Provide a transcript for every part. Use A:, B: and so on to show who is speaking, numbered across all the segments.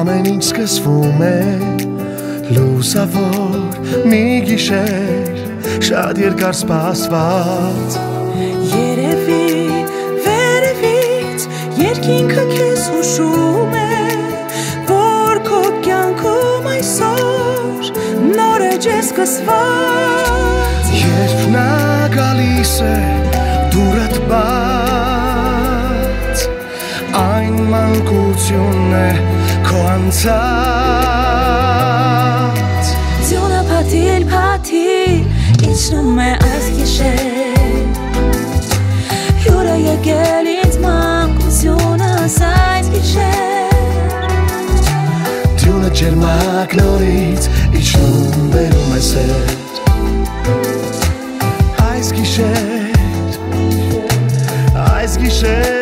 A: ամեն ինչ սկսվում է լուսավոր մի գիշեր շատ երկար սպասված
B: Երևի վերևից երկինքը քեզ հուշում է որ քո կյանքում այսօր նոր էջ է սկսված
A: Երբ նա գալիս է դուրդ բաց Այն մանկությունն է քո անցած
B: Ձյունը փաթիլ իջնում է այս գիշեր Հյուրը եկել ինձ մանկությունս այս գիշեր
A: Ձյունը ջերմակ նորից իջնում բերում է սեր Այս գիշեր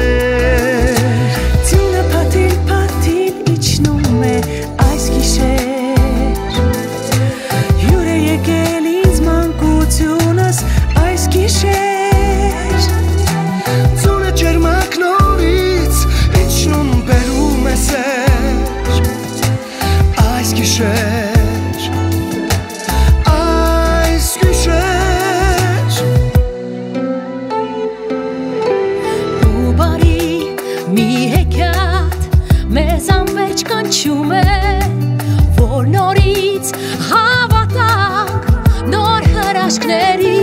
B: Ձյունը փաթիլ իջնում է այս գիշեր Հյուրը եկել ինձ մանկությունս այս գիշեր
A: Ձյունը ջերմակ նորից իջնում բերում է սեր Այս գիշեր
B: Մի հեքիաթ մեզ անվերջ կանչում է որ նորից հավատանք նոր հրաշքների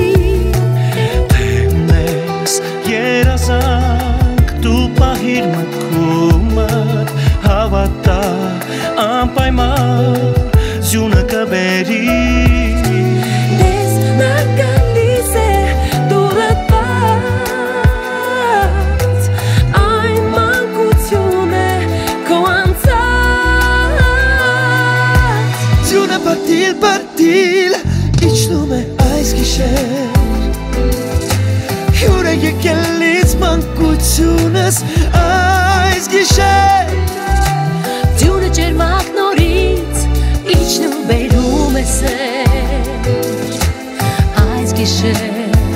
C: Մեզ երազանք դու պահիր մտքումդ հավատա անպայման ձյունը կբերի
B: Դες նա գալիս է դուրդ բաց Այն մանկություն է քո անցած
A: Ձյունը պատիլ իջնում է այս գիշեր Հյուրը եկել ինձ մանկությունս այս գիշեր
B: Ձյունը ջերմակ նորից իջնում բերում է սեր Այս գիշեր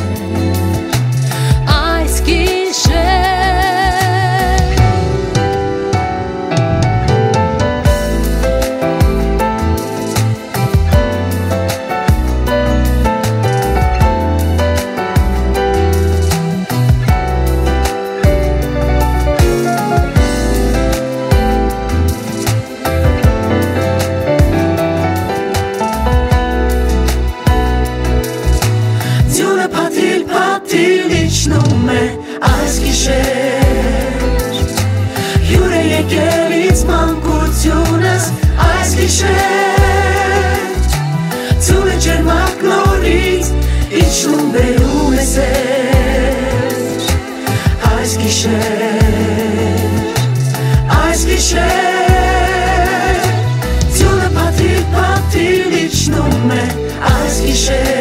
B: Իջնում է այս գիշեր Հյուրը եկել ինձ մանկությունս այս գիշեր Ձյունը ջերմակ նորից իջնում բերում է սեր Այս գիշեր Ձյունը փաթիլ իջնում է այս գիշեր